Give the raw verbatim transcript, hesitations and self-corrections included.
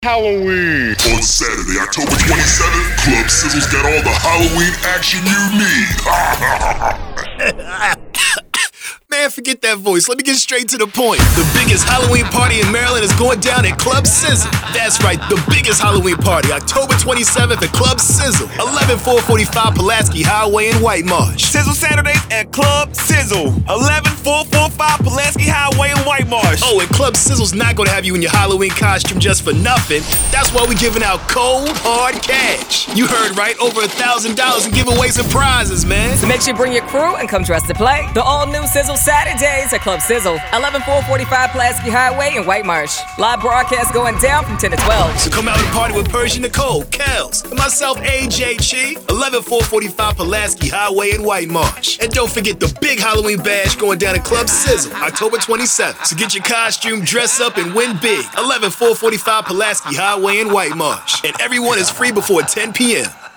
Halloween. On Saturday, October twenty-seventh, Club Sizzle's got all the Halloween action you need. Man, forget that voice. Let me get straight to the point. The biggest Halloween party in Maryland is going down at Club Sizzle. That's right, the biggest Halloween party, October twenty-seventh at Club Sizzle, eleven four forty-five Pulaski Highway in White Marsh. Sizzle Saturdays at Club Sizzle, eleven four forty-five Pulaski Highway in White Marsh. Oh, and Club Sizzle's not going to have you in your Halloween costume just for nothing. That's why we're giving out cold, hard cash. You heard right, over a thousand dollars in giveaways and prizes, man. So make sure you bring your crew and come dressed to play. The all-new Sizzle Saturdays at Club Sizzle, eleven four forty-five Pulaski Highway in White Marsh. Live broadcast going down from ten to twelve. So come out and party with Persian Nicole, Kels, and myself, A J Chi, eleven four forty-five Pulaski Highway in White Marsh. And don't forget the big Halloween bash going down at Club Sizzle, October twenty-seventh. So get your costume, dress up, and win big. eleven four forty-five Pulaski Highway in White Marsh. And everyone is free before ten p.m.